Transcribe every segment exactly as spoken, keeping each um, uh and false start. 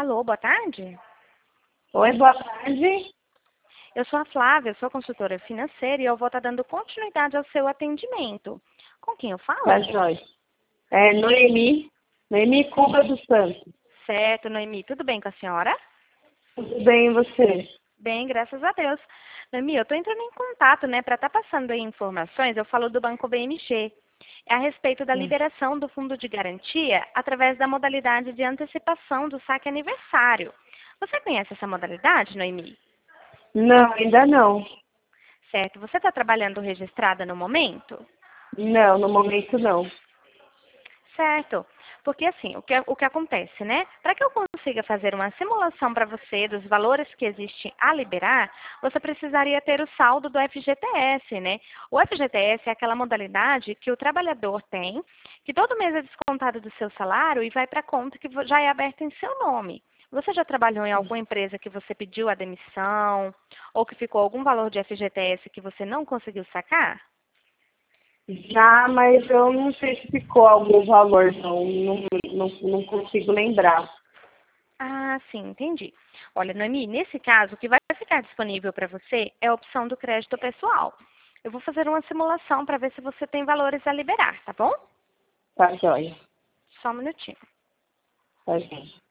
Alô, boa tarde? Oi, boa tarde. Eu sou a Flávia, sou consultora financeira e eu vou estar dando continuidade ao seu atendimento. Com quem eu falo? Tá, Joyce. É Noemi, Noemi Cuba dos Santos. Certo, Noemi. Tudo bem com a senhora? Tudo bem, e você? Bem, graças a Deus. Noemi, eu estou entrando em contato, né, para estar passando aí informações. Eu falo do Banco B M G. É a respeito da Hum. liberação do fundo de garantia através da modalidade de antecipação do saque aniversário. Você conhece essa modalidade, Noemi? Não, ainda não. Certo. Você está trabalhando registrada no momento? Não, no momento não. Certo. Porque assim, o que, o que acontece, né? Para que eu consiga fazer uma simulação para você dos valores que existem a liberar, você precisaria ter o saldo do F G T S, né? O F G T S é aquela modalidade que o trabalhador tem, que todo mês é descontado do seu salário e vai para a conta que já é aberta em seu nome. Você já trabalhou em alguma empresa que você pediu a demissão ou que ficou algum valor de F G T S que você não conseguiu sacar? Já, mas eu não sei se ficou algum valor, não. Não, não, não consigo lembrar. Ah, sim, entendi. Olha, Noemi, nesse caso, o que vai ficar disponível para você é a opção do crédito pessoal. Eu vou fazer uma simulação para ver se você tem valores a liberar, tá bom? Tá, joia. Só um minutinho. Tá, joia.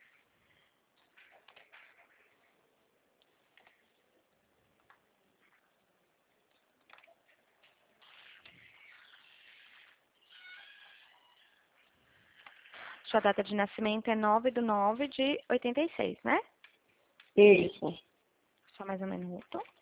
Sua data de nascimento é nove de nove de oitenta e seis, né? Isso. Só mais um minuto.